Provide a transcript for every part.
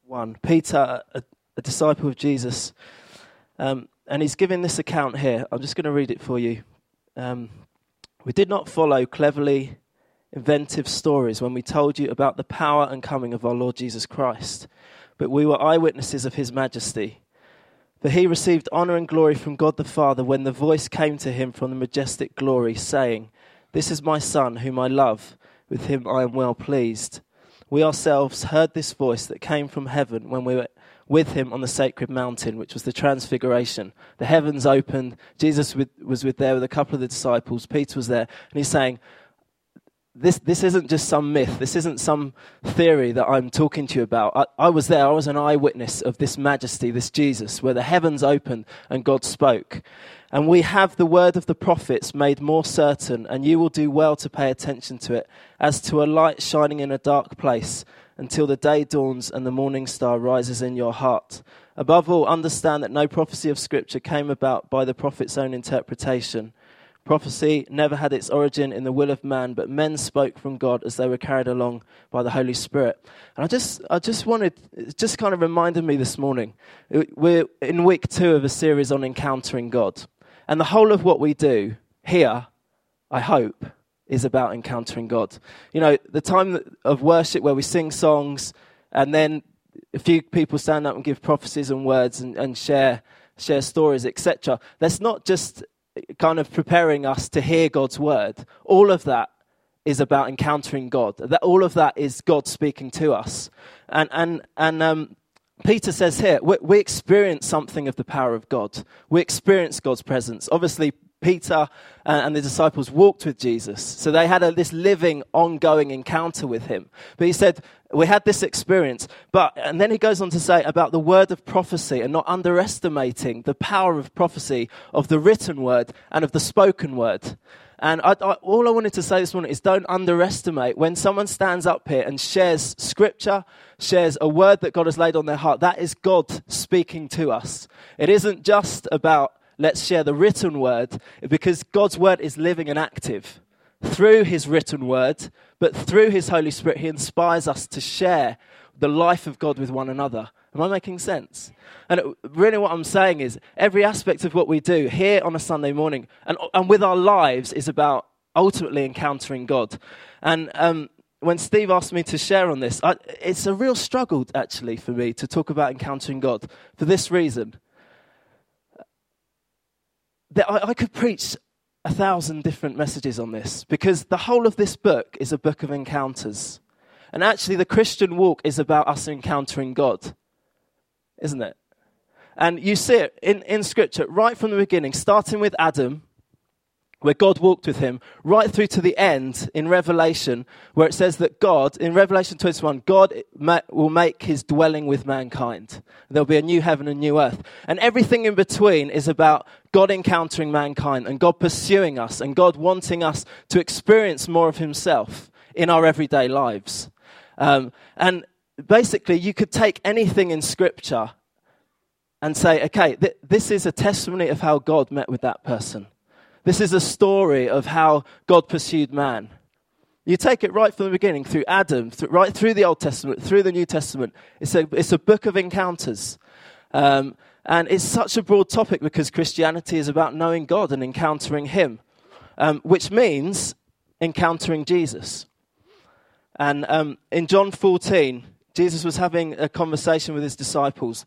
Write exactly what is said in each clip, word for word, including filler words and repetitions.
one. Peter, a, a disciple of Jesus, um, and he's giving this account here. I'm just going to read it for you. Um, we did not follow cleverly inventive stories when we told you about the power and coming of our Lord Jesus Christ, but we were eyewitnesses of his majesty. For he received honor and glory from God the Father when the voice came to him from the majestic glory, saying, "This is my Son, whom I love. With him I am well pleased." We ourselves heard this voice that came from heaven when we were with him on the sacred mountain, which was the Transfiguration. The heavens opened. Jesus was with there with a couple of the disciples. Peter was there. And he's saying, This this isn't just some myth. This isn't some theory that I'm talking to you about. I, I was there. I was an eyewitness of this majesty, this Jesus, where the heavens opened and God spoke. And we have the word of the prophets made more certain, and you will do well to pay attention to it, as to a light shining in a dark place, until the day dawns and the morning star rises in your heart. Above all, understand that no prophecy of Scripture came about by the prophet's own interpretation. Prophecy never had its origin in the will of man, but men spoke from God as they were carried along by the Holy Spirit. And I just I just wanted, it just kind of reminded me this morning, we're in week two of a series on encountering God. And the whole of what we do here, I hope, is about encountering God. You know, the time of worship where we sing songs and then a few people stand up and give prophecies and words and, and share share stories, et cetera. That's not just kind of preparing us to hear God's word. All of that is about encountering God. That all of that is God speaking to us. And and and um, Peter says here, we, we experience something of the power of God. We experience God's presence. Obviously, Peter and the disciples walked with Jesus, so they had a, this living, ongoing encounter with him. But he said, we had this experience, but, and then he goes on to say about the word of prophecy and not underestimating the power of prophecy, of the written word and of the spoken word. And I, I, all I wanted to say this morning is don't underestimate when someone stands up here and shares scripture, shares a word that God has laid on their heart. That is God speaking to us. It isn't just about let's share the written word, because God's word is living and active through his written word, but through his Holy Spirit, he inspires us to share the life of God with one another. Am I making sense? And it, really what I'm saying is every aspect of what we do here on a Sunday morning and, and with our lives is about ultimately encountering God. And um, when Steve asked me to share on this, I, it's a real struggle actually for me to talk about encountering God for this reason. That I, I could preach a thousand different messages on this because the whole of this book is a book of encounters. And actually the Christian walk is about us encountering God, isn't it? And you see it in, in Scripture right from the beginning, starting with Adam, where God walked with him, right through to the end in Revelation, where it says that God, in Revelation twenty-one, God ma- will make his dwelling with mankind. There'll be a new heaven and new earth. And everything in between is about God encountering mankind and God pursuing us and God wanting us to experience more of himself in our everyday lives. Um, and basically, you could take anything in Scripture and say, okay, th- this is a testimony of how God met with that person. This is a story of how God pursued man. You take it right from the beginning, through Adam, through, right through the Old Testament, through the New Testament. It's a, it's a book of encounters. Um, and it's such a broad topic because Christianity is about knowing God and encountering him, um, which means encountering Jesus. And um, in John fourteen, Jesus was having a conversation with his disciples.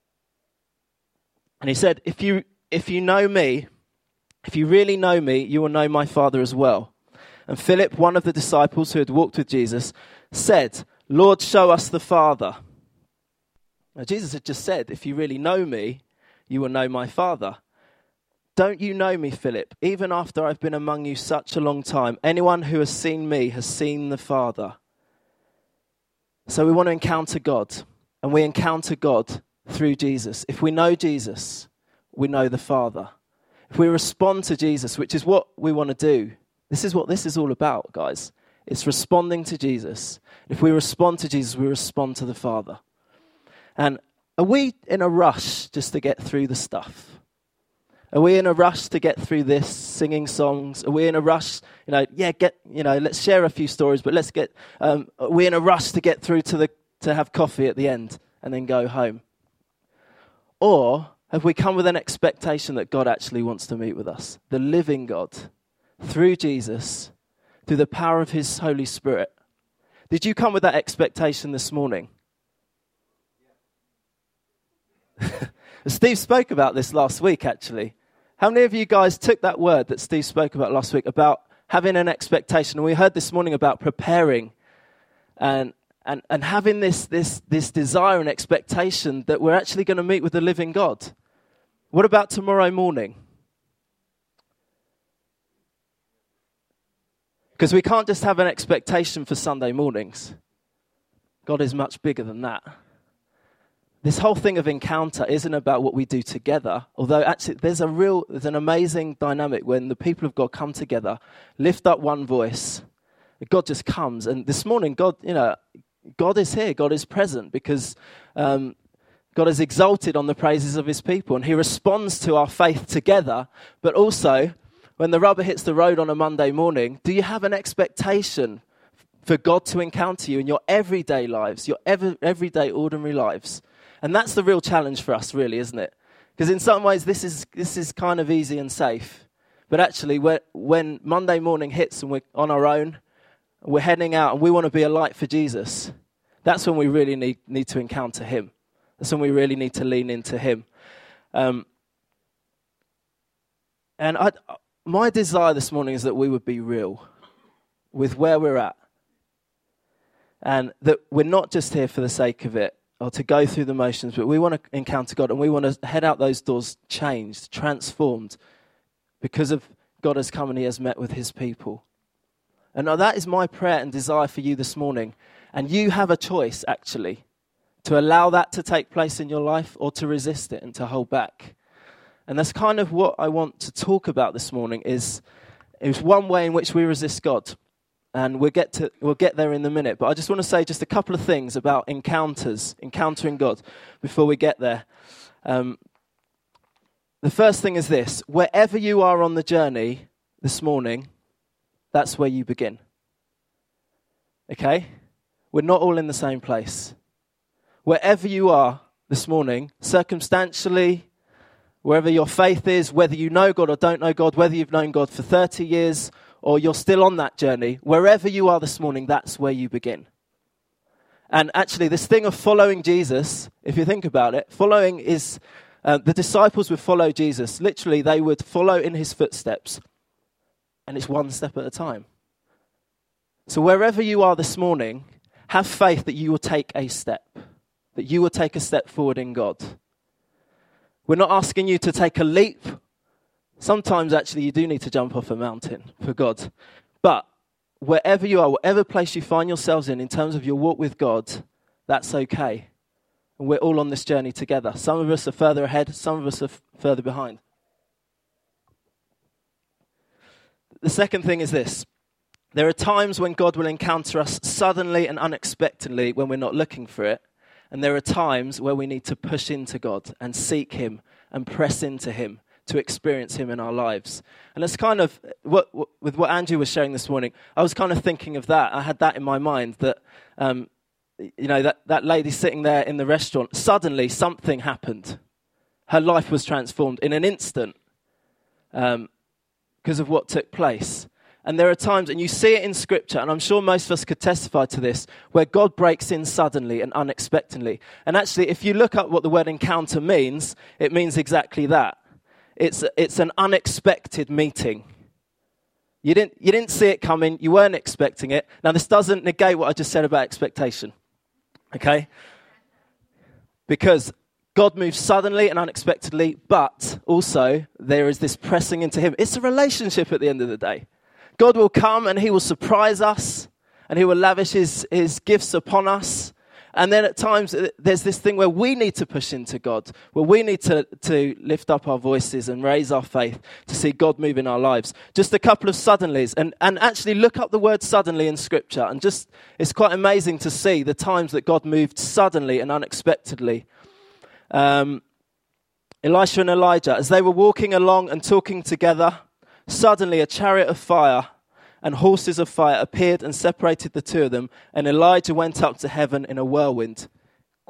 And he said, if you if you know me, if you really know me, you will know my Father as well. And Philip, one of the disciples who had walked with Jesus, said, Lord, show us the Father. Now, Jesus had just said, if you really know me, you will know my Father. Don't you know me, Philip? Even after I've been among you such a long time, anyone who has seen me has seen the Father. So we want to encounter God, and we encounter God through Jesus. If we know Jesus, we know the Father. If we respond to Jesus, which is what we want to do, this is what this is all about, guys. It's responding to Jesus. If we respond to Jesus, we respond to the Father. And are we in a rush just to get through the stuff? Are we in a rush to get through this, singing songs? Are we in a rush, you know, yeah, get, you know, let's share a few stories, but let's get, um, are we in a rush to get through to the, to have coffee at the end? and then go home? Or have we come with an expectation that God actually wants to meet with us? The living God, through Jesus, through the power of his Holy Spirit. Did you come with that expectation this morning? Steve spoke about this last week, actually. How many of you guys took that word that Steve spoke about last week about having an expectation? And we heard this morning about preparing and and, and having this, this, this desire and expectation that we're actually going to meet with the living God. What about tomorrow morning? Because we can't just have an expectation for Sunday mornings. God is much bigger than that. This whole thing of encounter isn't about what we do together, although actually there's a real, there's an amazing dynamic when the people of God come together, lift up one voice, God just comes. And this morning, God, you know, God is here, God is present because um, God is exalted on the praises of his people and he responds to our faith together. But also, when the rubber hits the road on a Monday morning, do you have an expectation for God to encounter you in your everyday lives, your ever, everyday ordinary lives? And that's the real challenge for us, really, isn't it? Because in some ways, this is this is kind of easy and safe. But actually, when Monday morning hits and we're on our own, we're heading out and we want to be a light for Jesus, that's when we really need, need to encounter him. That's when we really need to lean into him. Um, and I, my desire this morning is that we would be real with where we're at. And that we're not just here for the sake of it, or to go through the motions, but we want to encounter God and we want to head out those doors changed, transformed, because of God has come and he has met with his people. And now that is my prayer and desire for you this morning. And you have a choice, actually, to allow that to take place in your life or to resist it and to hold back. And that's kind of what I want to talk about this morning is, is one way in which we resist God. And we'll get to we'll get there in a minute. But I just want to say just a couple of things about encounters, encountering God, before we get there. Um, the first thing is this. Wherever you are on the journey this morning, that's where you begin. Okay? We're not all in the same place. Wherever you are this morning, circumstantially, wherever your faith is, whether you know God or don't know God, whether you've known God for thirty years or you're still on that journey, wherever you are this morning, that's where you begin. And actually, this thing of following Jesus, if you think about it, following is, uh, the disciples would follow Jesus. Literally, they would follow in his footsteps. And it's one step at a time. So wherever you are this morning, have faith that you will take a step. That you will take a step forward in God. We're not asking you to take a leap. Sometimes, actually, you do need to jump off a mountain for God. But wherever you are, whatever place you find yourselves in, in terms of your walk with God, that's okay. And we're all on this journey together. Some of us are further ahead, some of us are f- further behind. The second thing is this. There are times when God will encounter us suddenly and unexpectedly when we're not looking for it. And there are times where we need to push into God and seek him and press into him to experience him in our lives. And it's kind of, what, what, with what Andrew was sharing this morning, I was kind of thinking of that. I had that in my mind that, um, you know, that, that lady sitting there in the restaurant, suddenly something happened. Her life was transformed in an instant um, because of what took place. And there are times, and you see it in Scripture, and I'm sure most of us could testify to this, where God breaks in suddenly and unexpectedly. And actually, if you look up what the word encounter means, it means exactly that. It's it's an unexpected meeting. You didn't you didn't see it coming. You weren't expecting it. Now, this doesn't negate what I just said about expectation, okay? Because God moves suddenly and unexpectedly, but also there is this pressing into him. It's a relationship at the end of the day. God will come and he will surprise us and he will lavish his, his gifts upon us. And then at times there's this thing where we need to push into God, where we need to, to lift up our voices and raise our faith to see God move in our lives. Just a couple of suddenlies. And, and actually look up the word suddenly in Scripture. And just, it's quite amazing to see the times that God moved suddenly and unexpectedly. Um, Elisha and Elijah, as they were walking along and talking together, suddenly a chariot of fire and horses of fire appeared and separated the two of them, and Elijah went up to heaven in a whirlwind.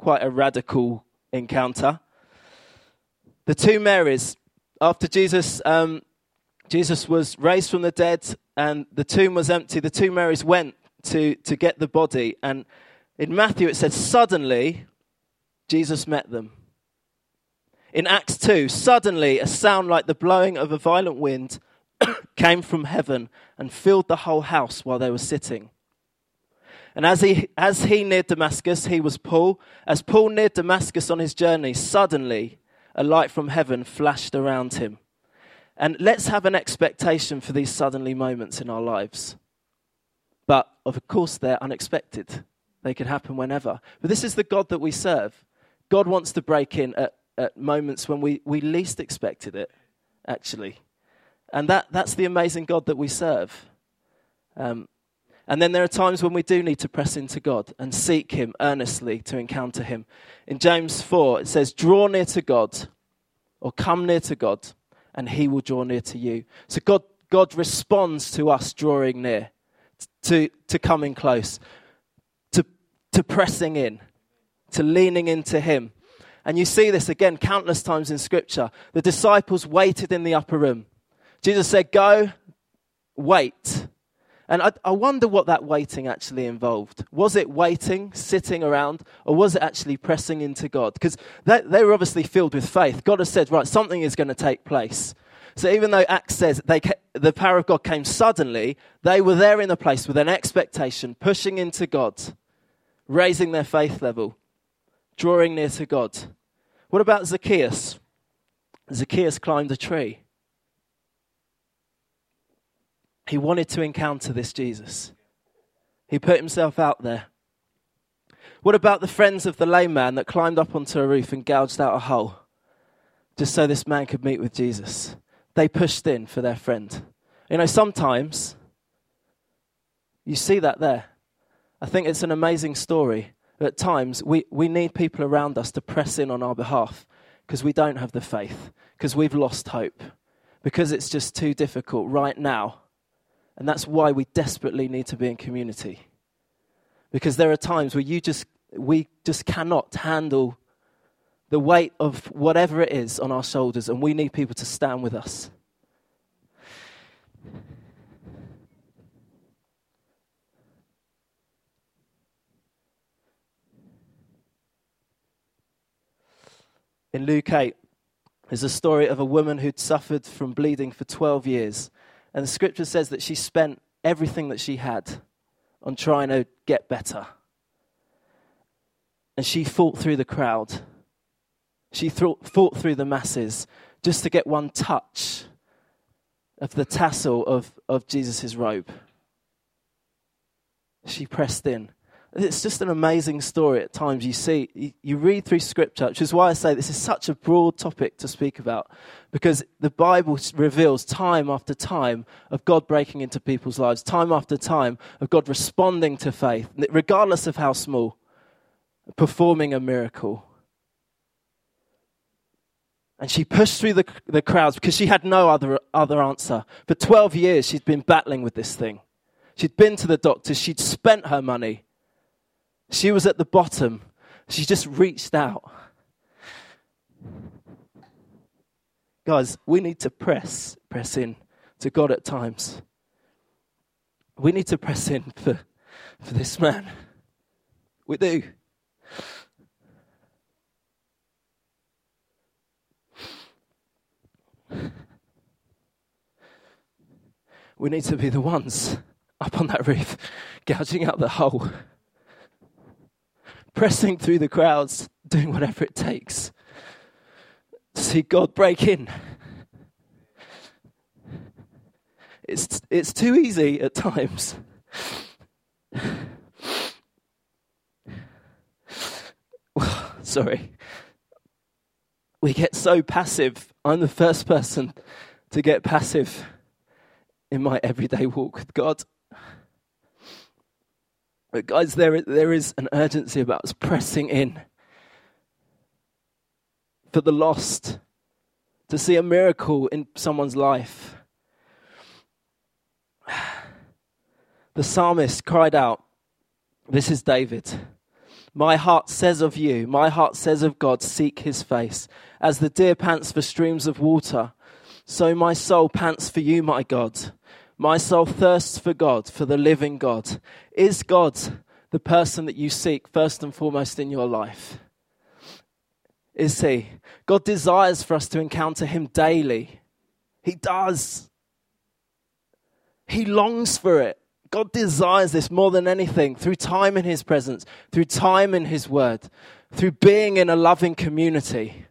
quite a radical encounter. The two Marys, after Jesus, um, Jesus was raised from the dead and the tomb was empty, the two Marys went to, to get the body. And in Matthew it said, suddenly Jesus met them. In Acts two, suddenly a sound like the blowing of a violent wind came from heaven and filled the whole house while they were sitting. And as he as he neared Damascus, he was Paul. As Paul neared Damascus on his journey, suddenly a light from heaven flashed around him. And let's have an expectation for these suddenly moments in our lives. But of course, they're unexpected. They can happen whenever. But this is the God that we serve. God wants to break in at, at moments when we, we least expected it, actually. And that, that's the amazing God that we serve. Um, and then there are times when we do need to press into God and seek him earnestly to encounter him. In James four, it says, draw near to God, or come near to God, and he will draw near to you. So God, God responds to us drawing near, to, to coming close, to, to pressing in, to leaning into him. And you see this again countless times in Scripture. The disciples waited in the upper room. Jesus said, go, wait. And I, I wonder what that waiting actually involved. Was it waiting, sitting around, or was it actually pressing into God? Because they, they were obviously filled with faith. God has said, right, something is going to take place. So even though Acts says they ca- the power of God came suddenly, they were there in the place with an expectation, pushing into God, raising their faith level, drawing near to God. What about Zacchaeus? Zacchaeus climbed a tree. He wanted to encounter this Jesus. He put himself out there. What about the friends of the lame man that climbed up onto a roof and gouged out a hole just so this man could meet with Jesus? They pushed in for their friend. You know, sometimes you see that there. I think it's an amazing story. At times, we, we need people around us to press in on our behalf because we don't have the faith, because we've lost hope, because it's just too difficult right now. And that's why we desperately need to be in community. Because there are times where you just we just cannot handle the weight of whatever it is on our shoulders, and we need people to stand with us. In Luke eight, there's a story of a woman who'd suffered from bleeding for twelve years. And the scripture says that she spent everything that she had on trying to get better. And she fought through the crowd. She fought through the masses just to get one touch of the tassel of, of Jesus' robe. She pressed in. It's just an amazing story at times. You see, you, you read through Scripture, which is why I say this is such a broad topic to speak about, because the Bible reveals time after time of God breaking into people's lives, time after time of God responding to faith, regardless of how small, performing a miracle. And she pushed through the, the crowds because she had no other, other answer. For twelve years, she'd been battling with this thing. She'd been to the doctors. She'd spent her money. She was at the bottom. She just reached out. Guys, we need to press, press in to God at times. We need to press in for, for this man. We do. We need to be the ones up on that roof, gouging out the hole. Pressing through the crowds, doing whatever it takes to see God break in. It's it's too easy at times. Sorry. We get so passive. I'm the first person to get passive in my everyday walk with God. But guys, there, there is an urgency about us pressing in for the lost, to see a miracle in someone's life. The psalmist cried out, this is David, My heart says of you, my heart says of God, seek his face. As the deer pants for streams of water, so my soul pants for you, my God. My soul thirsts for God, for the living God. Is God the person that you seek first and foremost in your life? Is he? God desires for us to encounter him daily. He does. He longs for it. God desires this more than anything, through time in his presence, through time in his word, through being in a loving community.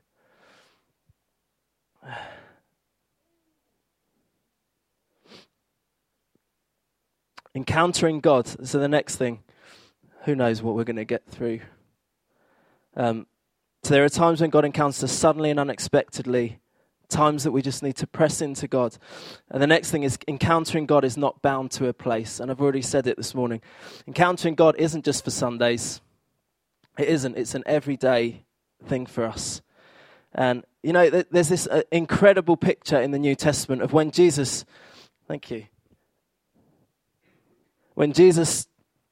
Encountering God. So the next thing, who knows what we're going to get through. Um, so there are times when God encounters us suddenly and unexpectedly, times that we just need to press into God. And the next thing is encountering God is not bound to a place. And I've already said it this morning. Encountering God isn't just for Sundays. It isn't. It's an everyday thing for us. And, you know, th- there's this uh, incredible picture in the New Testament of when Jesus, thank you, when Jesus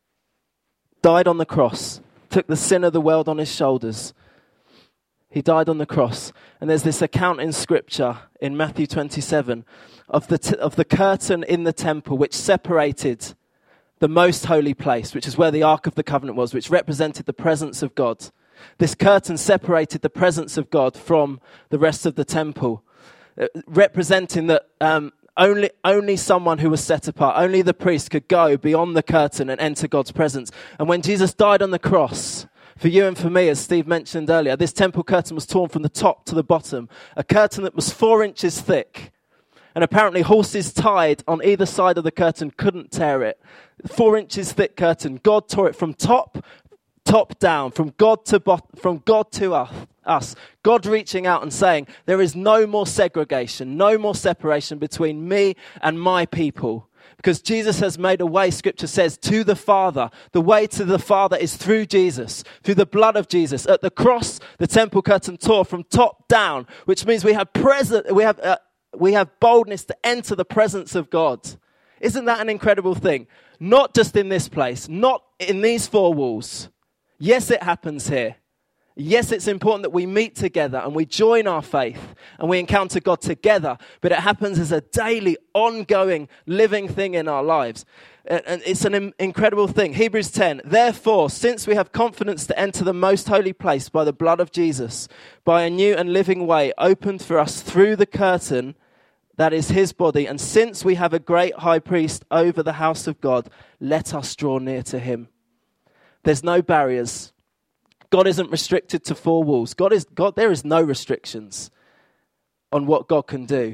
died on the cross, took the sin of the world on his shoulders. He died on the cross. And there's this account in Scripture in Matthew twenty-seven of the t- of the curtain in the temple which separated the most holy place, which is where the Ark of the Covenant was, which represented the presence of God. This curtain separated the presence of God from the rest of the temple, uh, representing that um, only, only someone who was set apart, only the priest could go beyond the curtain and enter God's presence. And when Jesus died on the cross, for you and for me, as Steve mentioned earlier, this temple curtain was torn from the top to the bottom, a curtain that was four inches thick. And apparently horses tied on either side of the curtain couldn't tear it. Four inches thick curtain. God tore it from top, top down, from God to bot- from God to us. God reaching out and saying, there is no more segregation, no more separation between me and my people. Because Jesus has made a way, Scripture says, to the Father. The way to the Father is through Jesus, through the blood of Jesus. At the cross, the temple curtain tore from top down, which means we have present, we have uh, we have boldness to enter the presence of God. Isn't that an incredible thing? Not just in this place, not in these four walls. Yes, it happens here. Yes, it's important that we meet together and we join our faith and we encounter God together, but it happens as a daily, ongoing, living thing in our lives. And it's an incredible thing. Hebrews ten, therefore, since we have confidence to enter the most holy place by the blood of Jesus, by a new and living way opened for us through the curtain that is his body, and since we have a great high priest over the house of God, let us draw near to him. There's no barriers. God isn't restricted to four walls. God is God. There is no restrictions on what God can do.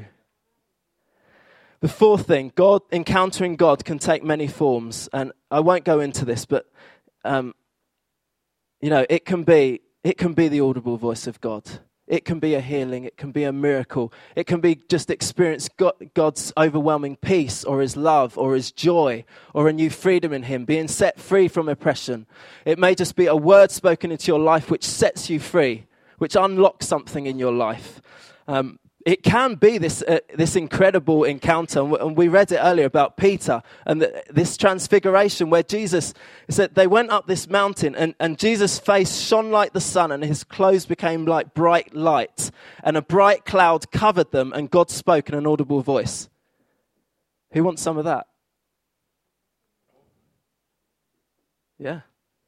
The fourth thing, God encountering God can take many forms, and I won't go into this, but um, you know, it can be it can be the audible voice of God. It can be a healing. It can be a miracle. It can be just experience God's overwhelming peace or his love or his joy or a new freedom in him, being set free from oppression. It may just be a word spoken into your life which sets you free, which unlocks something in your life. Um, it can be this uh, this incredible encounter. And we read it earlier about Peter and the, this transfiguration where Jesus said they went up this mountain and, and Jesus' face shone like the sun and his clothes became like bright light. And a bright cloud covered them and God spoke in an audible voice. Who wants some of that? Yeah.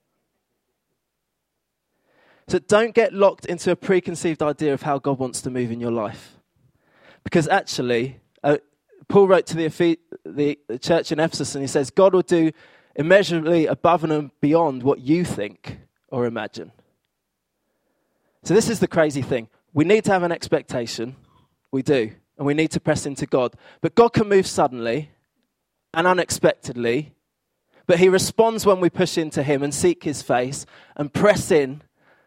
So don't get locked into a preconceived idea of how God wants to move in your life. Because actually, uh, Paul wrote to the, Ephes- the, the church in Ephesus and he says, God will do immeasurably above and beyond what you think or imagine. So this is the crazy thing. We need to have an expectation. We do. And we need to press into God. But God can move suddenly and unexpectedly. But he responds when we push into him and seek his face and press in.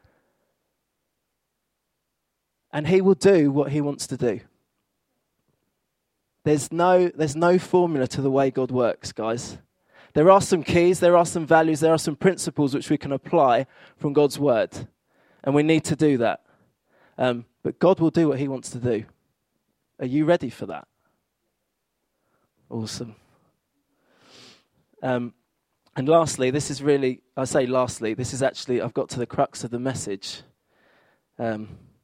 And he will do what he wants to do. There's no, there's no formula to the way God works, guys. There are some keys, there are some values, there are some principles which we can apply from God's word. And we need to do that. Um, but God will do what he wants to do. Are you ready for that? Awesome. Um, And lastly, this is really, I say lastly, this is actually, I've got to the crux of the message. Um,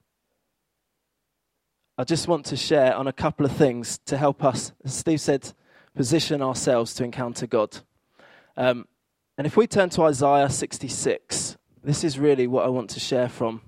I just want to share on a couple of things to help us, as Steve said, position ourselves to encounter God. Um, and if we turn to Isaiah sixty-six, this is really what I want to share from.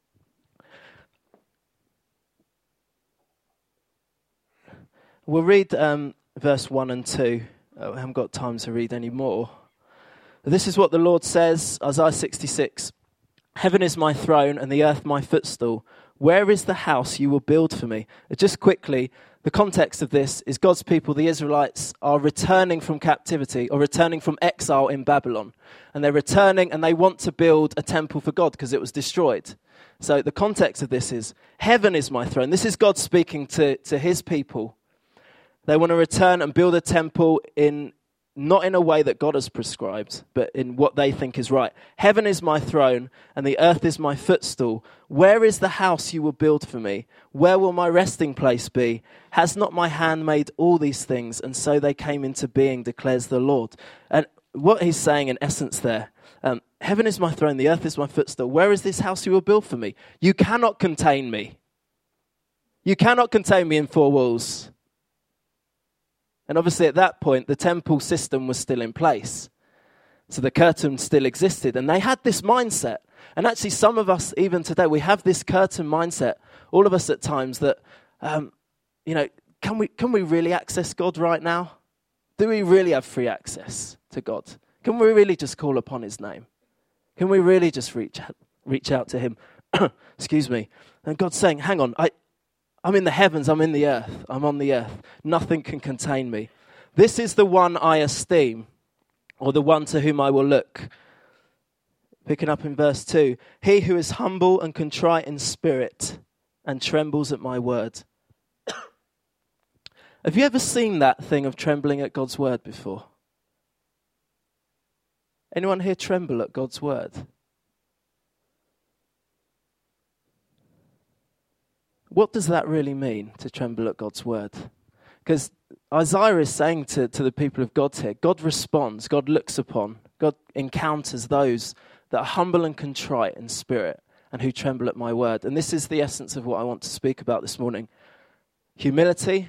We'll read um, verse one and two. Oh, I haven't got time to read any more. This is what the Lord says, Isaiah sixty-six. Heaven is my throne and the earth my footstool. Where is the house you will build for me? Just quickly, the context of this is God's people, the Israelites, are returning from captivity or returning from exile in Babylon. And they're returning and they want to build a temple for God because it was destroyed. So the context of this is, heaven is my throne. This is God speaking to, to his people. They want to return and build a temple in not in a way that God has prescribed, but in what they think is right. Heaven is my throne, and the earth is my footstool. Where is the house you will build for me? Where will my resting place be? Has not my hand made all these things? And so they came into being, declares the Lord. And what he's saying in essence there, um, heaven is my throne, the earth is my footstool. Where is this house you will build for me? You cannot contain me. You cannot contain me in four walls. And obviously at that point, the temple system was still in place. So the curtain still existed. And they had this mindset. And actually some of us, even today, we have this curtain mindset. All of us at times that, um, you know, can we can we really access God right now? Do we really have free access to God? Can we really just call upon his name? Can we really just reach out, reach out to him? Excuse me. And God's saying, hang on, I... I'm in the heavens, I'm in the earth, I'm on the earth. Nothing can contain me. This is the one I esteem, or the one to whom I will look. Picking up in verse two, he who is humble and contrite in spirit and trembles at my word. Have you ever seen that thing of trembling at God's word before? Anyone here tremble at God's word? What does that really mean, to tremble at God's word? Because Isaiah is saying to, to the people of God here, God responds, God looks upon, God encounters those that are humble and contrite in spirit and who tremble at my word. And this is the essence of what I want to speak about this morning. Humility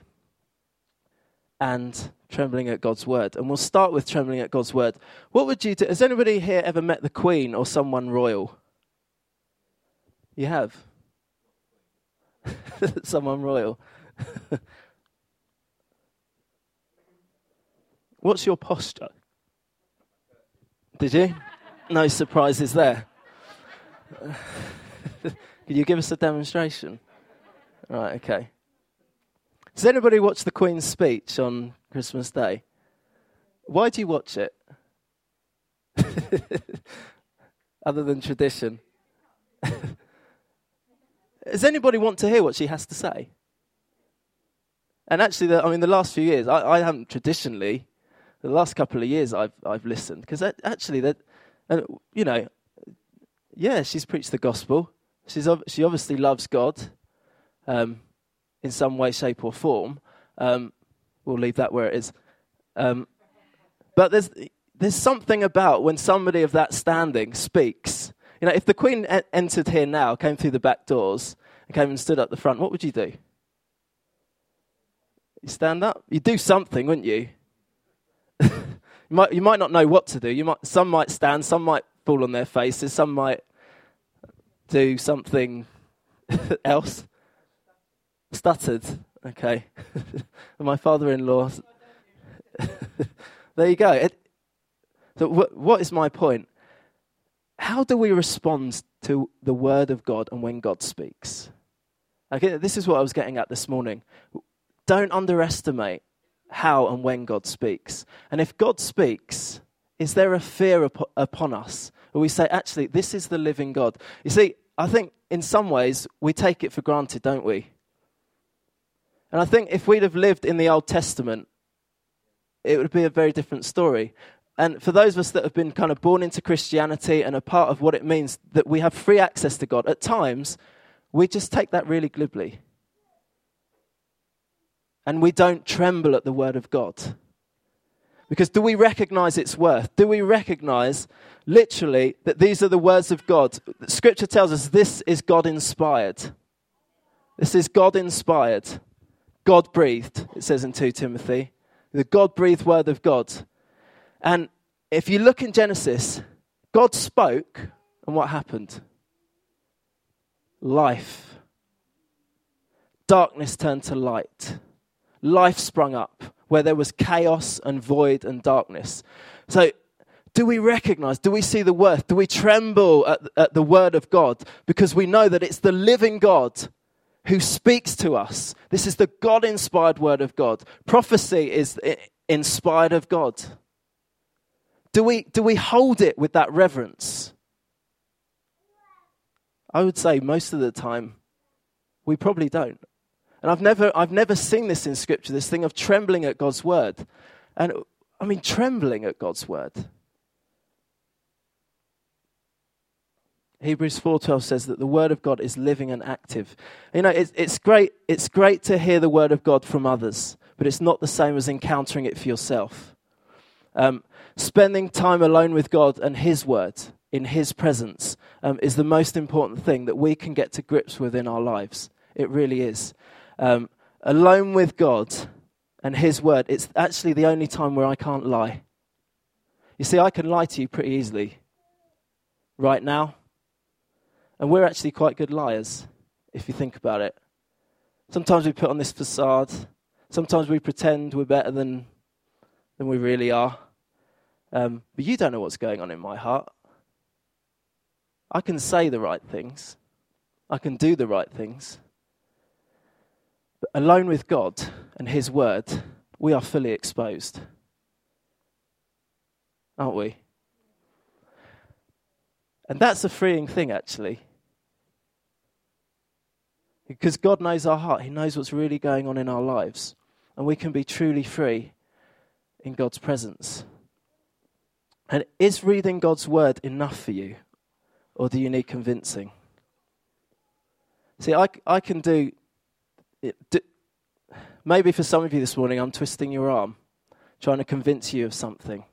and trembling at God's word. And we'll start with trembling at God's word. What would you do? Has anybody here ever met the Queen or someone royal? You have? Someone royal. What's your posture? Did you? No surprises there. Can you give us a demonstration? Right, okay. Does anybody watch the Queen's speech on Christmas Day? Why do you watch it? Other than tradition. Does anybody want to hear what she has to say? And actually, the, I mean, the last few years, I, I haven't traditionally, the last couple of years I've I've listened. Because actually, that, uh, you know, yeah, she's preached the gospel. She's She obviously loves God um, in some way, shape or form. Um, we'll leave that where it is. Um, but there's there's something about when somebody of that standing speaks. You know, if the Queen e- entered here now, came through the back doors, and came and stood up the front, what would you do? You stand up? You'd do something, wouldn't you? you might you might not know what to do. You might some might stand, some might fall on their faces, some might do something else. Stuttered. Okay. My father-in-law. There you go. It, so what, what is my point? How do we respond to the word of God and when God speaks? Okay, this is what I was getting at this morning. Don't underestimate how and when God speaks. And if God speaks, is there a fear up, upon us? Or we say, actually, this is the living God. You see, I think in some ways we take it for granted, don't we? And I think if we'd have lived in the Old Testament, it would be a very different story. And for those of us that have been kind of born into Christianity and a part of what it means that we have free access to God, at times we just take that really glibly. And we don't tremble at the word of God. Because do we recognize its worth? Do we recognize literally that these are the words of God? Scripture tells us this is God-inspired. This is God-inspired. God-breathed, it says in Second Timothy. The God-breathed word of God. And if you look in Genesis, God spoke, and what happened? Life. Darkness turned to light. Life sprung up where there was chaos and void and darkness. So do we recognize, do we see the worth? Do we tremble at, at the word of God because we know that it's the living God who speaks to us? This is the God-inspired word of God. Prophecy is inspired of God. Do we, do we hold it with that reverence? I would say most of the time we probably don't. And I've never I've never seen this in Scripture, this thing of trembling at God's word. And I mean, trembling at God's word. Hebrews four twelve says that the word of God is living and active. You know, it's, it's great it's great to hear the word of God from others, but it's not the same as encountering it for yourself. Um, spending time alone with God and his word, in his presence, um, is the most important thing that we can get to grips with in our lives. It really is. Um, alone with God and his word, it's actually the only time where I can't lie. You see, I can lie to you pretty easily right now. And we're actually quite good liars, if you think about it. Sometimes we put on this facade. Sometimes we pretend we're better than, than we really are. Um, but you don't know what's going on in my heart. I can say the right things. I can do the right things. But alone with God and his word, we are fully exposed. Aren't we? And that's a freeing thing, actually. Because God knows our heart. He knows what's really going on in our lives. And we can be truly free in God's presence. And is reading God's word enough for you? Or do you need convincing? See, I, I can do, it, do... Maybe for some of you this morning, I'm twisting your arm, trying to convince you of something.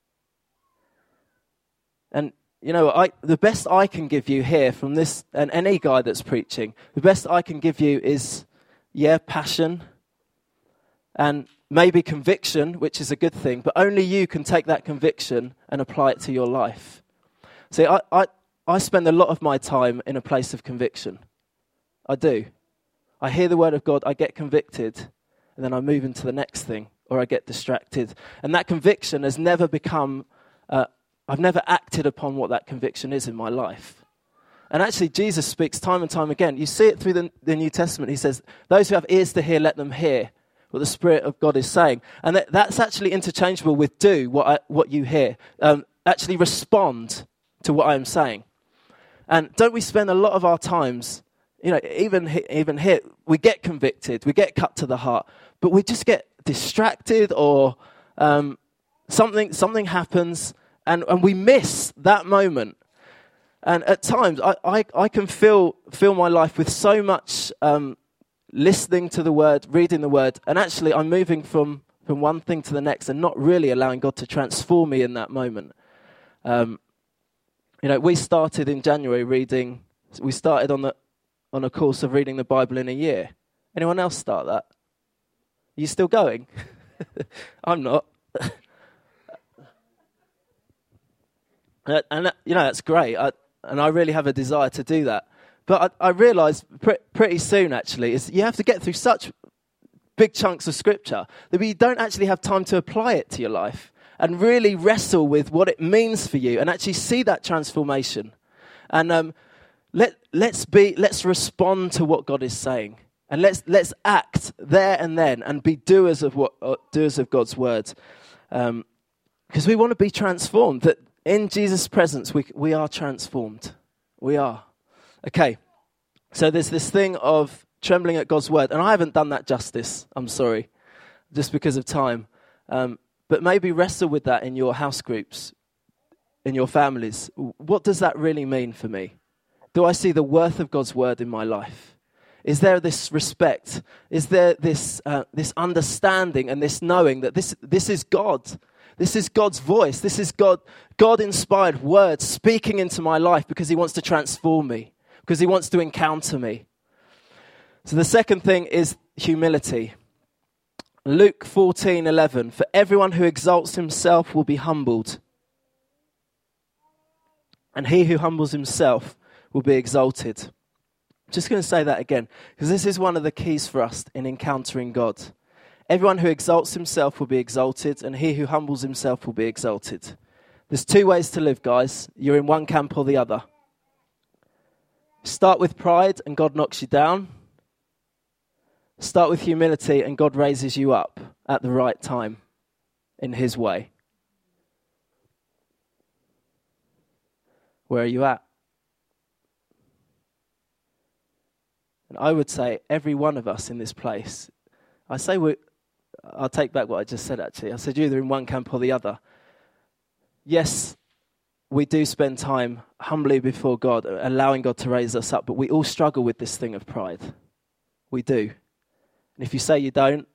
And, you know, I, the best I can give you here from this, and any guy that's preaching, the best I can give you is, yeah, passion, and maybe conviction, which is a good thing, but only you can take that conviction and apply it to your life. See, I, I, I spend a lot of my time in a place of conviction. I do. I hear the word of God, I get convicted, and then I move into the next thing, or I get distracted. And that conviction has never become, uh, I've never acted upon what that conviction is in my life. And actually, Jesus speaks time and time again. You see it through the, the New Testament. He says, those who have ears to hear, let them hear what the Spirit of God is saying. And that, that's actually interchangeable with do what I, what you hear. Um, actually respond to what I am saying. And don't we spend a lot of our times, you know, even, even here, we get convicted, we get cut to the heart, but we just get distracted or um, something something happens and, and we miss that moment. And at times, I, I, I can fill, fill my life with so much um, listening to the word, reading the word, and actually I'm moving from, from one thing to the next and not really allowing God to transform me in that moment. Um, you know, we started in January reading, we started on the on a course of reading the Bible in a year. Anyone else start that? Are you still going? I'm not. and, and you know, that's great. I, and I really have a desire to do that. But I, I realised pre- pretty soon, actually, is you have to get through such big chunks of Scripture that you don't actually have time to apply it to your life and really wrestle with what it means for you and actually see that transformation. And um, let let's be let's respond to what God is saying, and let's let's act there and then and be doers of what uh, doers of God's word, because um, we want to be transformed. That in Jesus' presence we we are transformed. We are. Okay, so there's this thing of trembling at God's word, and I haven't done that justice. I'm sorry, just because of time. Um, But maybe wrestle with that in your house groups, in your families. What does that really mean for me? Do I see the worth of God's word in my life? Is there this respect? Is there this uh, this understanding and this knowing that this this is God? This is God's voice. This is God, God-inspired words speaking into my life because he wants to transform me, because he wants to encounter me. So the second thing is humility. Luke fourteen eleven, for everyone who exalts himself will be humbled, and he who humbles himself will be exalted. I'm just going to say that again, because this is one of the keys for us in encountering God. Everyone who exalts himself will be exalted, and he who humbles himself will be exalted. There's two ways to live, guys. You're in one camp or the other. Start with pride, and God knocks you down. Start with humility, and God raises you up at the right time in his way. Where are you at? And I would say every one of us in this place, I say we I'll take back what I just said actually. I said you're either in one camp or the other. Yes, we do spend time humbly before God, allowing God to raise us up, but we all struggle with this thing of pride. We do. And if you say you don't,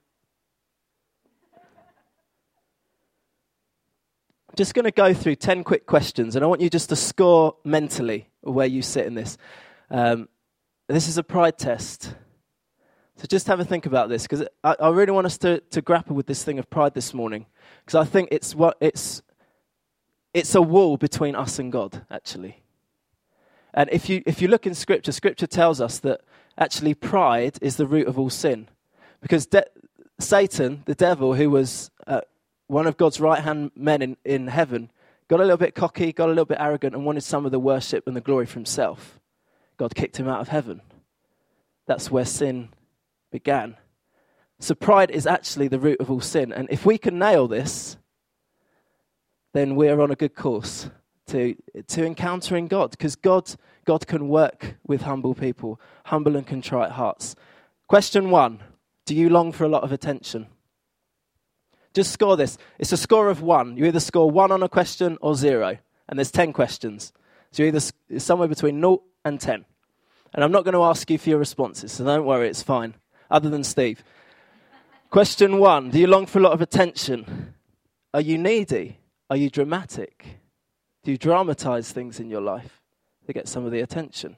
I'm just going to go through ten quick questions, and I want you just to score mentally where you sit in this. Um, this is a pride test. So just have a think about this, because I, I really want us to, to grapple with this thing of pride this morning, because I think it's what it's it's a wall between us and God, actually. And if you if you look in Scripture, Scripture tells us that actually pride is the root of all sin, because de- Satan, the devil, who was uh, one of God's right-hand men in, in heaven, got a little bit cocky, got a little bit arrogant, and wanted some of the worship and the glory for himself. God kicked him out of heaven. That's where sin began. So pride is actually the root of all sin. And if we can nail this, then we're on a good course to, to encountering God. Because God, God can work with humble people, humble and contrite hearts. Question one, do you long for a lot of attention? Just score this. It's a score of one. You either score one on a question or zero. And there's ten questions. So you're either it's somewhere between zero and ten. And I'm not going to ask you for your responses, so don't worry, it's fine. Other than Steve. Question one, do you long for a lot of attention? Are you needy? Are you dramatic? Do you dramatize things in your life to get some of the attention?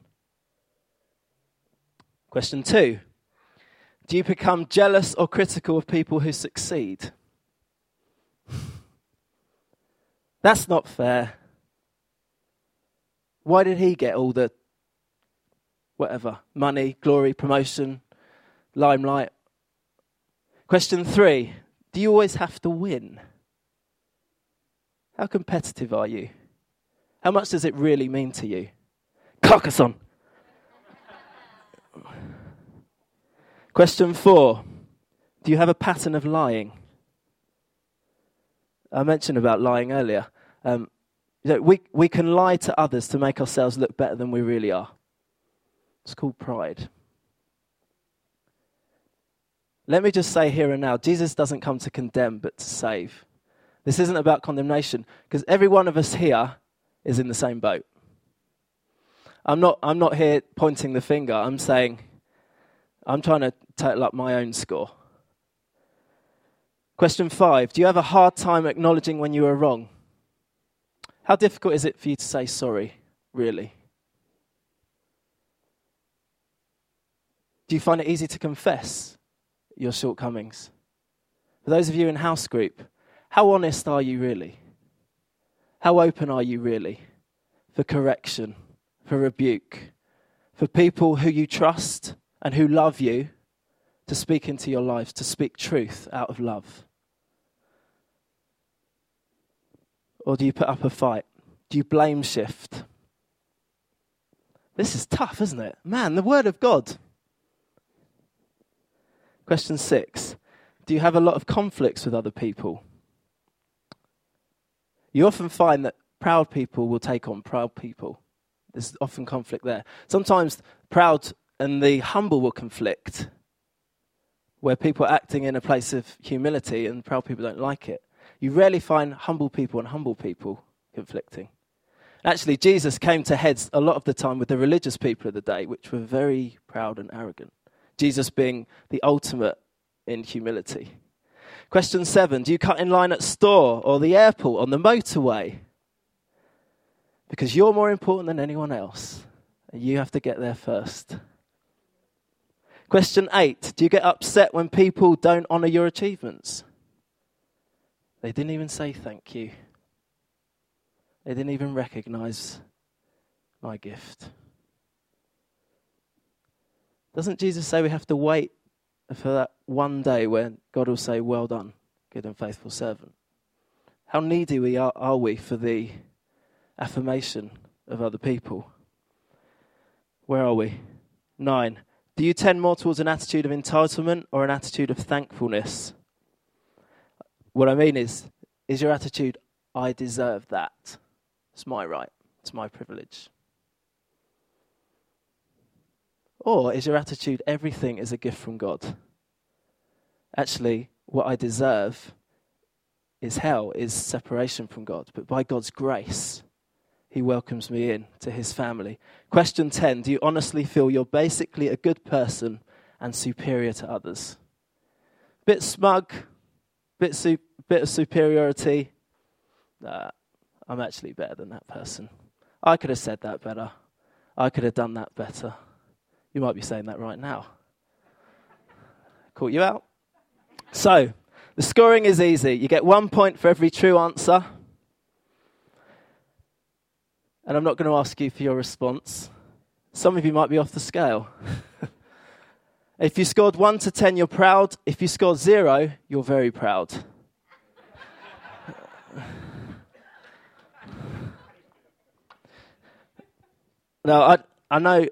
Question two, do you become jealous or critical of people who succeed? That's not fair. Why did he get all the whatever, money, glory, promotion, limelight? Question three, do you always have to win? How competitive are you? How much does it really mean to you? Carcassonne. Question four, do you have a pattern of lying? I mentioned about lying earlier. Um, you know, we, we can lie to others to make ourselves look better than we really are. It's called pride. Let me just say here and now, Jesus doesn't come to condemn, but to save. This isn't about condemnation, because every one of us here is in the same boat. I'm not, I'm not here pointing the finger. I'm saying, I'm trying to total up my own score. Question five, do you have a hard time acknowledging when you are wrong? How difficult is it for you to say sorry, really? Do you find it easy to confess your shortcomings? For those of you in house group, how honest are you really? How open are you really for correction, for rebuke, for people who you trust and who love you to speak into your lives, to speak truth out of love? Or do you put up a fight? Do you blame shift? This is tough, isn't it? Man, the word of God. Question six, do you have a lot of conflicts with other people? You often find that proud people will take on proud people. There's often conflict there. Sometimes proud and the humble will conflict, where people are acting in a place of humility and proud people don't like it. You rarely find humble people and humble people conflicting. Actually, Jesus came to heads a lot of the time with the religious people of the day, which were very proud and arrogant. Jesus being the ultimate in humility. Question seven, do you cut in line at store or the airport on the motorway? Because you're more important than anyone else. And you have to get there first. Question eight, do you get upset when people don't honour your achievements? They didn't even say thank you. They didn't even recognise my gift. Doesn't Jesus say we have to wait for that one day when God will say, well done, good and faithful servant? How needy we are, are we for the affirmation of other people? Where are we? Nine. Do you tend more towards an attitude of entitlement or an attitude of thankfulness? What I mean is, is your attitude, I deserve that. It's my right. It's my privilege. Or is your attitude, everything is a gift from God? Actually, what I deserve is hell, is separation from God. But by God's grace, he welcomes me in to his family. Question ten, do you honestly feel you're basically a good person and superior to others? Bit smug, bit, su- bit of superiority. Nah, I'm actually better than that person. I could have said that better. I could have done that better. You might be saying that right now. Caught you out. So, the scoring is easy. You get one point for every true answer. And I'm not going to ask you for your response. Some of you might be off the scale. If you scored one to ten, you're proud. If you scored zero, you're very proud. Now, I I know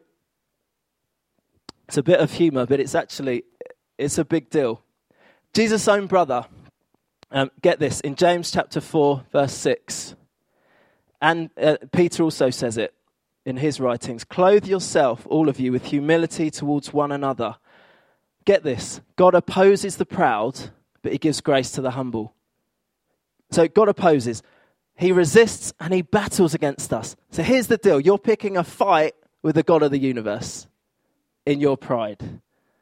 it's a bit of humour, but it's actually, it's a big deal. Jesus' own brother, um, get this, in James chapter four, verse six, and uh, Peter also says it in his writings, clothe yourself, all of you, with humility towards one another. Get this, God opposes the proud, but he gives grace to the humble. So God opposes, he resists and he battles against us. So here's the deal, you're picking a fight with the God of the universe in your pride.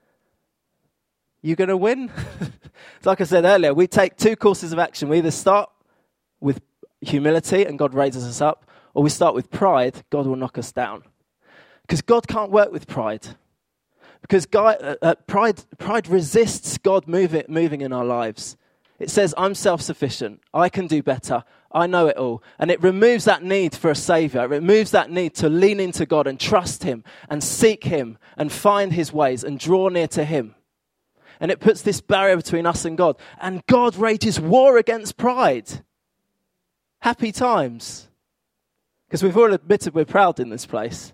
You going to win? Like I said earlier, we take two courses of action. We either start with humility and God raises us up, or we start with pride, God will knock us down. Because God can't work with pride. Because God, uh, uh, pride pride resists God moving, moving in our lives. It says, I'm self-sufficient. I can do better. I know it all. And it removes that need for a saviour. It removes that need to lean into God and trust him and seek him and find his ways and draw near to him. And it puts this barrier between us and God. And God rages war against pride. Happy times. Because we've all admitted we're proud in this place.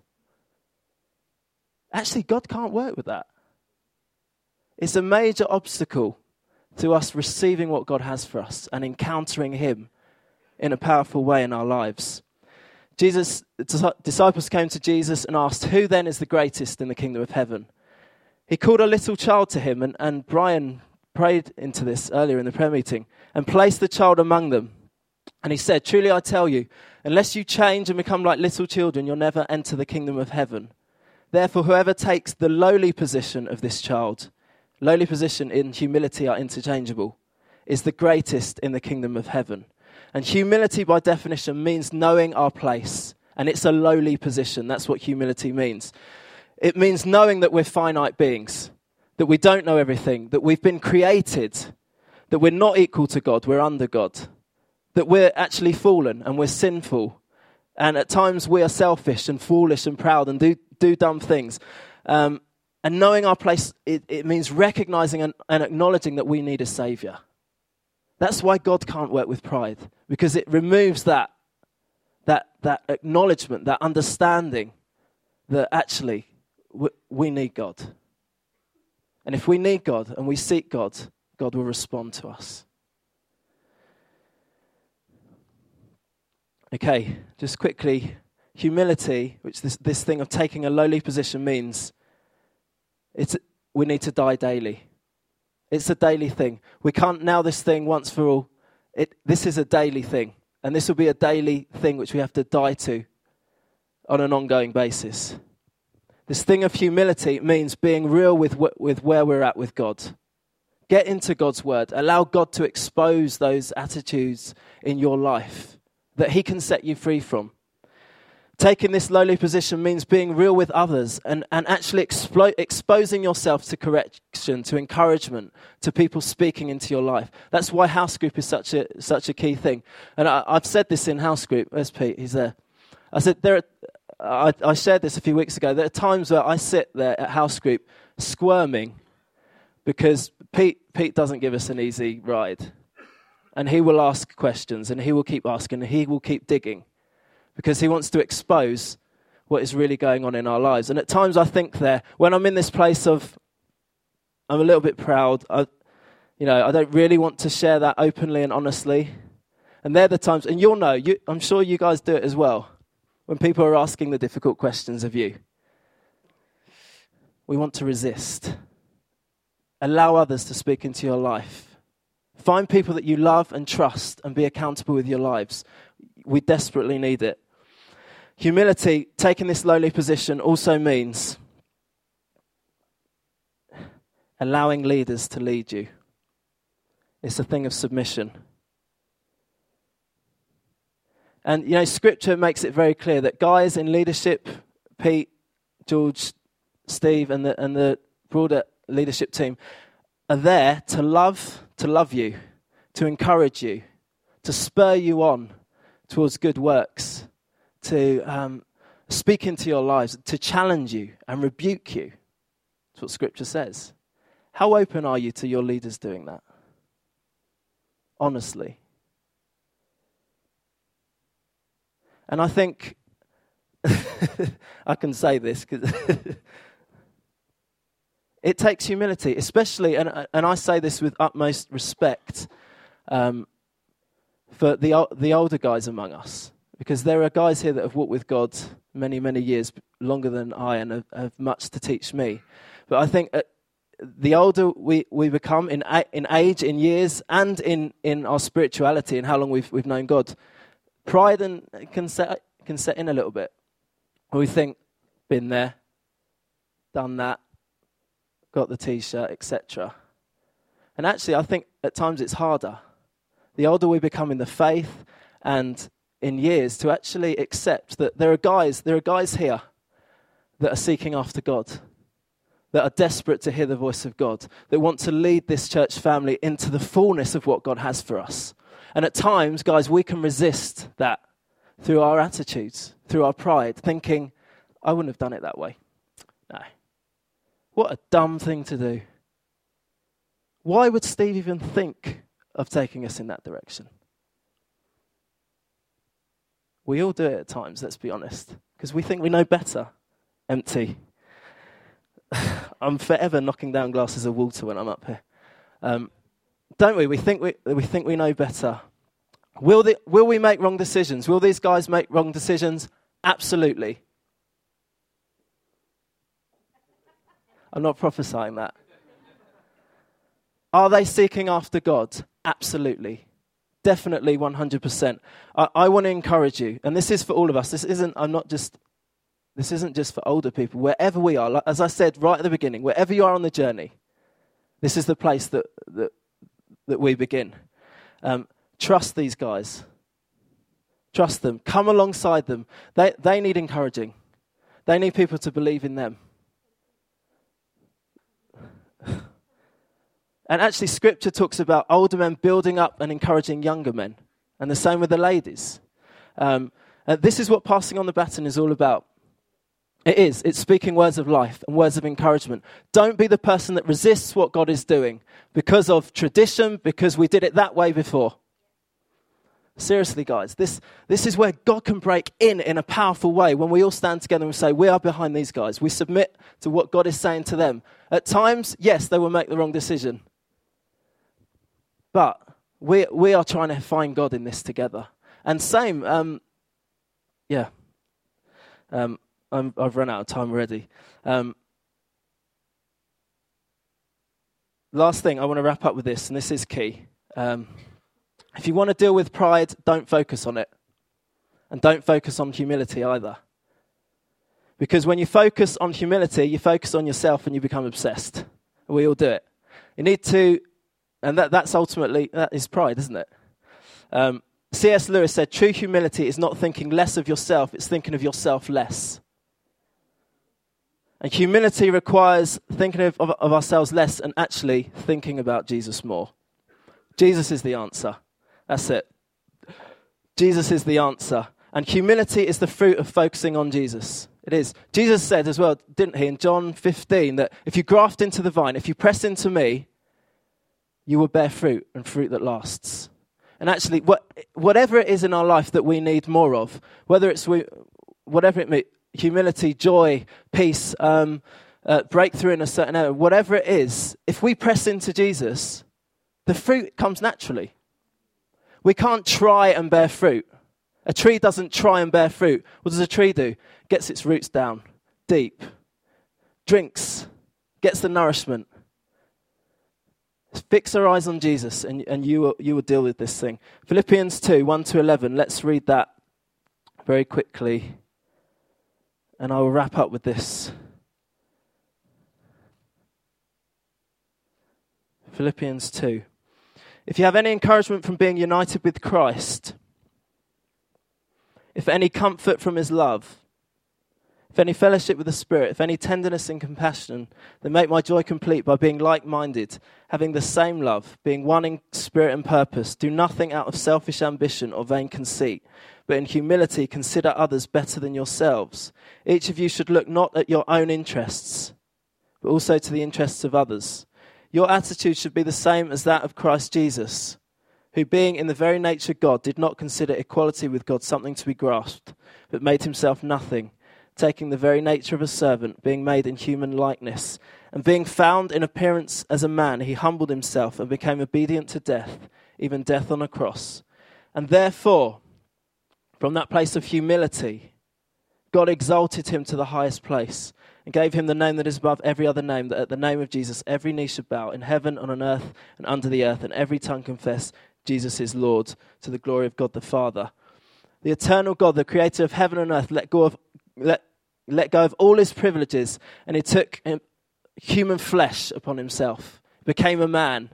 Actually, God can't work with that. It's a major obstacle to us receiving what God has for us and encountering him in a powerful way in our lives. Jesus, the disciples came to Jesus and asked, who then is the greatest in the kingdom of heaven? He called a little child to him, and, and Brian prayed into this earlier in the prayer meeting, and placed the child among them. And he said, truly I tell you, unless you change and become like little children, you'll never enter the kingdom of heaven. Therefore, whoever takes the lowly position of this child, lowly position in humility are interchangeable, is the greatest in the kingdom of heaven. And humility by definition means knowing our place. And it's a lowly position. That's what humility means. It means knowing that we're finite beings, that we don't know everything, that we've been created, that we're not equal to God, we're under God, that we're actually fallen and we're sinful. And at times we are selfish and foolish and proud and do, do dumb things. Um, and knowing our place, it, it means recognizing and, and acknowledging that we need a saviour. That's why God can't work with pride, because it removes that, that, that acknowledgement, that understanding that actually we, we need God. And if we need God and we seek God, God will respond to us. Okay, just quickly, humility, which this, this thing of taking a lowly position means, it's we need to die daily. It's a daily thing. We can't now this thing once for all. It, this is a daily thing. And this will be a daily thing which we have to die to on an ongoing basis. This thing of humility means being real with, with where we're at with God. Get into God's word. Allow God to expose those attitudes in your life that he can set you free from. Taking this lowly position means being real with others and, and actually explo- exposing yourself to correction, to encouragement, to people speaking into your life. That's why house group is such a such a key thing. And I, I've said this in house group. Where's Pete? He's there. I said there. Are, I, I shared this a few weeks ago. There are times where I sit there at house group squirming because Pete Pete doesn't give us an easy ride, and he will ask questions, and he will keep asking, and he will keep digging, because he wants to expose what is really going on in our lives. And at times I think there, when I'm in this place of, I'm a little bit proud, I, you know, I don't really want to share that openly and honestly. And they're the times, and you'll know, you, I'm sure you guys do it as well, when people are asking the difficult questions of you. We want to resist. Allow others to speak into your life. Find people that you love and trust and be accountable with your lives. We desperately need it. Humility, taking this lowly position, also means allowing leaders to lead you. It's a thing of submission. And, you know, Scripture makes it very clear that guys in leadership, Pete, George, Steve, and the, and the broader leadership team, are there to love, to love you, to encourage you, to spur you on towards good works, to um, speak into your lives, to challenge you and rebuke you. That's what Scripture says. How open are you to your leaders doing that? Honestly. And I think, I can say this, because it takes humility, especially, and, and I say this with utmost respect, um, for the the older guys among us, because there are guys here that have walked with God many, many years, longer than I, and have, have much to teach me. But I think uh, the older we, we become in in age, in years, and in, in our spirituality and how long we've we've known God, pride and can set can set in a little bit. We think, been there, done that, got the T-shirt, et cetera. And actually, I think at times it's harder. The older we become in the faith and in years, to actually accept that there are guys, there are guys here that are seeking after God, that are desperate to hear the voice of God, that want to lead this church family into the fullness of what God has for us. And at times, guys, we can resist that through our attitudes, through our pride, thinking, I wouldn't have done it that way. No. What a dumb thing to do. Why would Steve even think of taking us in that direction? We all do it at times, let's be honest, because we think we know better. Empty. I'm forever knocking down glasses of water when I'm up here. Um, don't we? We think we we think we know better. Will the, will we make wrong decisions? Will these guys make wrong decisions? Absolutely. I'm not prophesying that. Are they seeking after God? Absolutely. Definitely one hundred percent. I, I want to encourage you, and this is for all of us. This isn't, I'm not just, this isn't just for older people. Wherever we are, like, as I said right at the beginning, wherever you are on the journey, this is the place that that, that we begin. Um, trust these guys. Trust them. Come alongside them. They they need encouraging. They need people to believe in them. And actually, Scripture talks about older men building up and encouraging younger men. And the same with the ladies. Um, and this is what passing on the baton is all about. It is. It's speaking words of life and words of encouragement. Don't be the person that resists what God is doing because of tradition, because we did it that way before. Seriously, guys, this, this is where God can break in in a powerful way when we all stand together and say, we are behind these guys. We submit to what God is saying to them. At times, yes, they will make the wrong decision. But we we are trying to find God in this together. And same, um, yeah, um, I'm, I've run out of time already. Um, last thing, I want to wrap up with this, and this is key. Um, if you want to deal with pride, don't focus on it. And don't focus on humility either. Because when you focus on humility, you focus on yourself and you become obsessed. We all do it. You need to And that, that's ultimately, that is pride, isn't it? Um, C S Lewis said, true humility is not thinking less of yourself, it's thinking of yourself less. And humility requires thinking of, of, of ourselves less and actually thinking about Jesus more. Jesus is the answer. That's it. Jesus is the answer. And humility is the fruit of focusing on Jesus. It is. Jesus said as well, didn't he, in John fifteen, that if you graft into the vine, if you press into me, you will bear fruit, and fruit that lasts. And actually, what, whatever it is in our life that we need more of, whether it's we, whatever it may, humility, joy, peace, um, uh, breakthrough in a certain area, whatever it is, if we press into Jesus, the fruit comes naturally. We can't try and bear fruit. A tree doesn't try and bear fruit. What does a tree do? Gets its roots down, deep, drinks, gets the nourishment. Fix our eyes on Jesus, and, and you, will, you will deal with this thing. Philippians two, one to eleven. Let's read that very quickly. And I will wrap up with this. Philippians two. If you have any encouragement from being united with Christ, if any comfort from his love, if any fellowship with the Spirit, if any tenderness and compassion, then make my joy complete by being like-minded, having the same love, being one in spirit and purpose. Do nothing out of selfish ambition or vain conceit, but in humility consider others better than yourselves. Each of you should look not at your own interests, but also to the interests of others. Your attitude should be the same as that of Christ Jesus, who being in the very nature God, did not consider equality with God something to be grasped, but made himself nothing, taking the very nature of a servant, being made in human likeness. And being found in appearance as a man, he humbled himself and became obedient to death, even death on a cross. And therefore, from that place of humility, God exalted him to the highest place and gave him the name that is above every other name, that at the name of Jesus every knee should bow, in heaven and on earth and under the earth, and every tongue confess Jesus is Lord, to the glory of God the Father. The eternal God, the creator of heaven and earth, let go of let let go of all his privileges, and he took human flesh upon himself, became a man.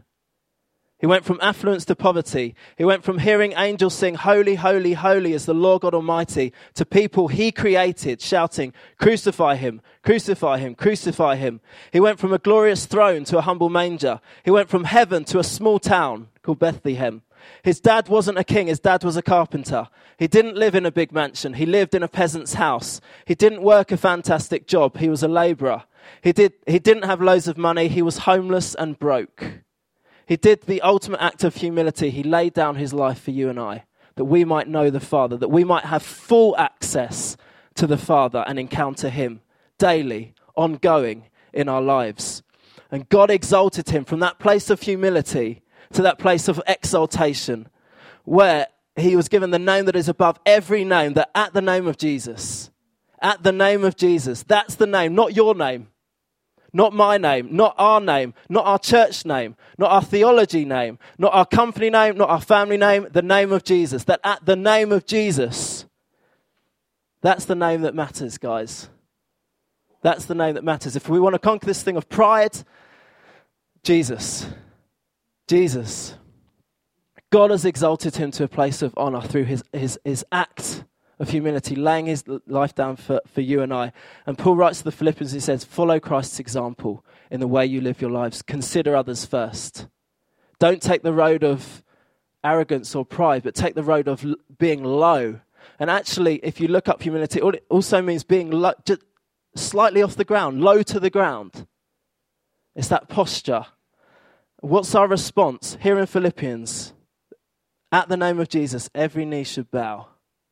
He went from affluence to poverty. He went from hearing angels sing, holy, holy, holy is the Lord God Almighty, to people he created shouting, crucify him, crucify him, crucify him. He went from a glorious throne to a humble manger. He went from heaven to a small town called Bethlehem. His dad wasn't a king, his dad was a carpenter. He didn't live in a big mansion, he lived in a peasant's house. He didn't work a fantastic job, he was a labourer. He did. He didn't have loads of money, he was homeless and broke. He did the ultimate act of humility. He laid down his life for you and I, that we might know the Father, that we might have full access to the Father and encounter him daily, ongoing in our lives. And God exalted him from that place of humility to that place of exaltation, where he was given the name that is above every name, that at the name of Jesus, at the name of Jesus, that's the name, not your name. Not my name, not our name, not our church name, not our theology name, not our company name, not our family name, the name of Jesus. That at the name of Jesus, that's the name that matters, guys. That's the name that matters. If we want to conquer this thing of pride, Jesus. Jesus. God has exalted him to a place of honor through his, his, his act of humility, laying his life down for, for you and I. And Paul writes to the Philippians, he says, follow Christ's example in the way you live your lives. Consider others first. Don't take the road of arrogance or pride, but take the road of l- being low. And actually, if you look up humility, it also means being low, just slightly off the ground, low to the ground. It's that posture. What's our response? Here in Philippians, at the name of Jesus, every knee should bow.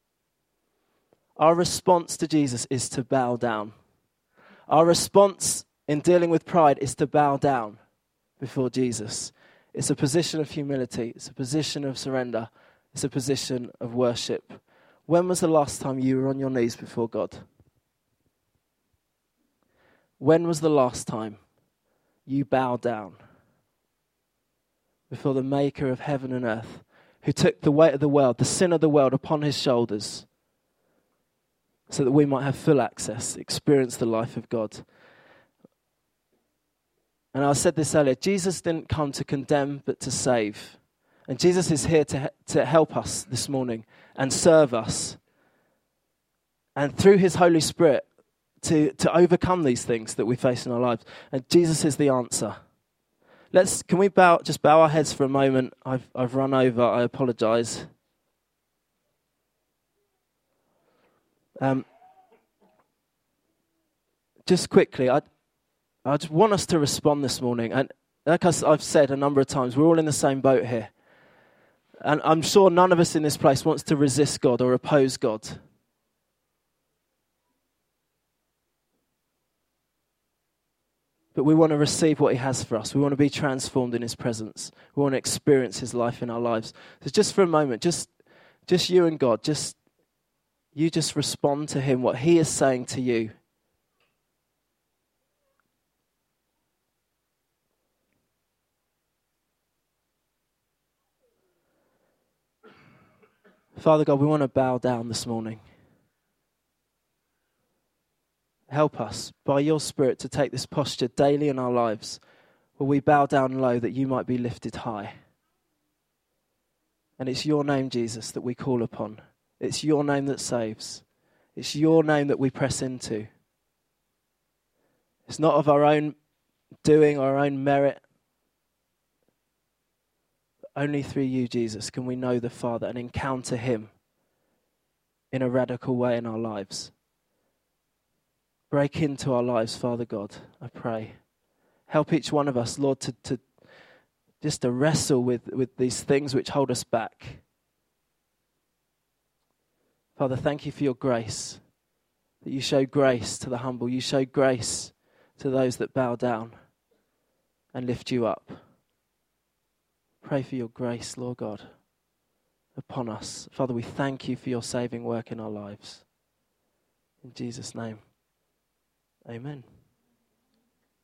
Our response to Jesus is to bow down. Our response in dealing with pride is to bow down before Jesus. It's a position of humility. It's a position of surrender. It's a position of worship. When was the last time you were on your knees before God? When was the last time you bowed down before the maker of heaven and earth, who took the weight of the world, the sin of the world upon his shoulders, so that we might have full access, experience the life of God? And I said this earlier, Jesus didn't come to condemn, but to save. And Jesus is here to, to help us this morning and serve us. And through his Holy Spirit, to, to overcome these things that we face in our lives. And Jesus is the answer. Let's, can we bow, just bow our heads for a moment? I've, I've run over, I apologize. Um, just quickly, I, I just want us to respond this morning. And like I've said a number of times, we're all in the same boat here. And I'm sure none of us in this place wants to resist God or oppose God. But we want to receive what he has for us. We want to be transformed in his presence. We want to experience his life in our lives. So just for a moment, just, just you and God, just you just respond to him, what he is saying to you. Father God, we want to bow down this morning. Help us by your Spirit to take this posture daily in our lives where we bow down low that you might be lifted high. And it's your name, Jesus, that we call upon. It's your name that saves. It's your name that we press into. It's not of our own doing, our own merit. Only through you, Jesus, can we know the Father and encounter him in a radical way in our lives. Break into our lives, Father God, I pray. Help each one of us, Lord, to, to just to wrestle with, with these things which hold us back. Father, thank you for your grace, that you show grace to the humble. You show grace to those that bow down and lift you up. Pray for your grace, Lord God, upon us. Father, we thank you for your saving work in our lives. In Jesus' name, amen.